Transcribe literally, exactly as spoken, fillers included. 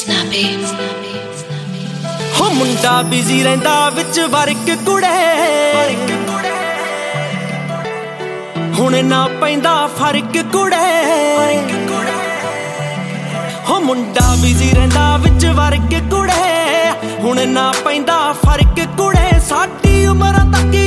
snappy. ਹੋ ਮੁੰਡਾ busy ਰਹਿੰਦਾ ਵਿੱਚ ਵਰਕ ਕੁੜੇ, ਹੁਣ ਨਾ ਪੈਂਦਾ ਫਰਕ ਕੁੜੇ। ਹੋ ਮੁੰਡਾ ਬਿਜ਼ੀ ਰਹਿੰਦਾ ਵਿੱਚ ਵਰਕ ਕੁੜੇ, ਹੁਣ ਨਾ ਪੈਂਦਾ ਫਰਕ ਕੁੜੇ। ਸਾਡੀ ਉਮਰਾਂ ਤੱਕ